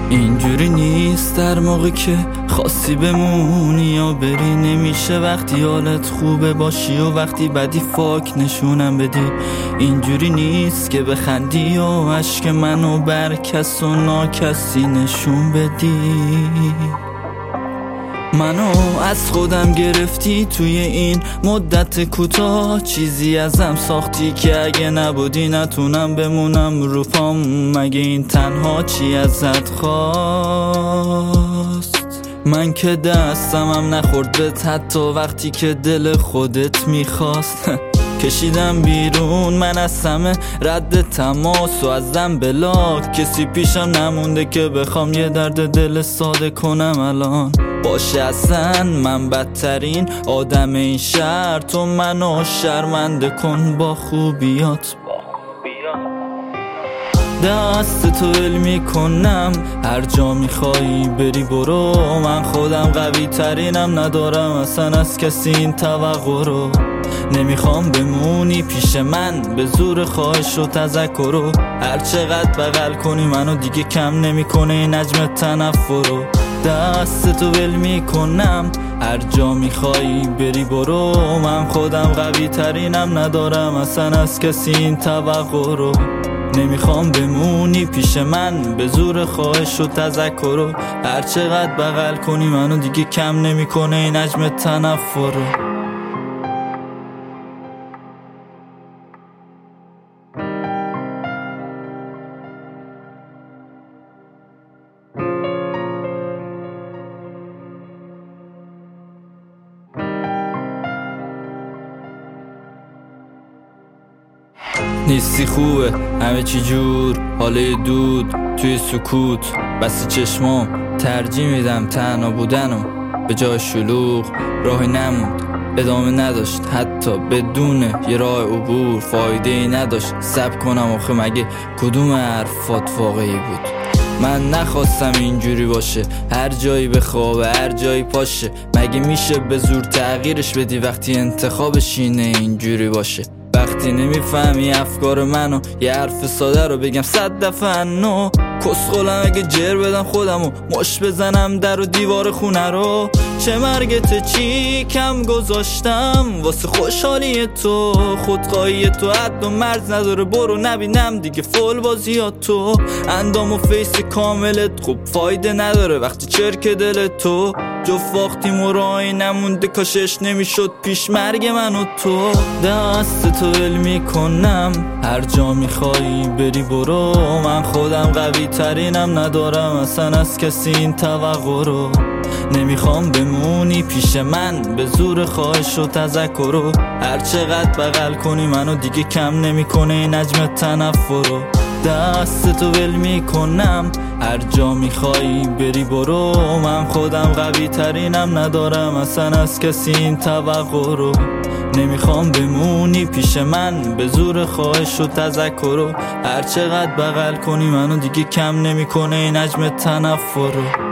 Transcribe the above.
اینجوری نیست در موقع که خواستی بمونی یا بری، نمیشه وقتی حالت خوبه باشی و وقتی بدی فاک نشونم بدی. اینجوری نیست که بخندی و عشق منو بر کس و ناکسی نشون بدی. منو از خودم گرفتی توی این مدت کوتاه، چیزی ازم ساختی که اگه نبودی نتونم بمونم رو پام. مگه این تنها چی ازت خواست؟ من که دستمم نخورد بهت حتی وقتی که دل خودت میخواست. کشیدم بیرون من از همه رد تماس و ازم بلاک، کسی پیشم نمونده که بخوام یه درد دل ساده کنم الان. باشه اصلا من بدترین آدم این شهر، تو منو شرمنده کن با خوبیات. دست تو ول میکنم هر جا میخوایی بری برو، من خودم قوی ترینم ندارم اصلا از کسی این توقع رو. نمیخوام بمونی پیش من به زور خواهش و تذکر رو، هر چقدر بغل کنی منو دیگه کم نمیکنه این نجم تنفر رو. دست تو ول میکنم هر جا میخوایی بری برو، من خودم قوی ترینم ندارم اصلا از کسی این توقع رو. نمیخوام بمونی پیش من به زور خواهش و تذکر رو، هر چقدر بغل کنی منو دیگه کم نمیکنه این نجم تنفر رو. نیستی خوبه همه چی جور، حاله دود توی سکوت، بس چشمام ترجیح میدم تنها بودنو به جای شلوغ. راهی نموند ادامه نداشت حتی بدون یه راه عبور، فایده ای نداشت صبر کنم آخه مگه کدوم حرفات واقعی بود؟ من نخواستم اینجوری باشه، هر جایی بخوابه هر جایی پاشه، مگه میشه به زور تغییرش بدی وقتی انتخابش اینه اینجوری باشه؟ وقتی نمیفهمی افکار منو یه حرف ساده رو بگم 100 دفعه نو، کسخلم اگه جر بدم خودمو مش بزنم در و دیوار خونه رو. چه مرگت چی کم گذاشتم واسه خوشحالی تو، خودخواهی تو حد و مرز نداره، برو نبینم دیگه فول بازیات تو. اندام و فیس کاملت خوب فایده نداره وقتی چرک دل تو، جفت وقتی مرایی نمونده کاشش نمیشد پیش مرگ من و تو. دست تو ول میکنم هر جا میخوایی بری برو، من خودم قوی ترینم ندارم اصلا از کسی این توقع رو. نمیخوام بمونی پیش من به زور خواهش و تذکر رو، هر چقدر بغل کنی منو دیگه کم نمیکنه این نجم تنفر رو. دست تو ول میکنم هر جا میخوایی بری برو، من خودم قوی ترینم ندارم اصلا از کسی این توقع رو. نمیخوام بمونی پیش من به زور خواهش و تذکر رو، هر چقدر بغل کنی منو دیگه کم نمیکنه این نجم تنفر رو.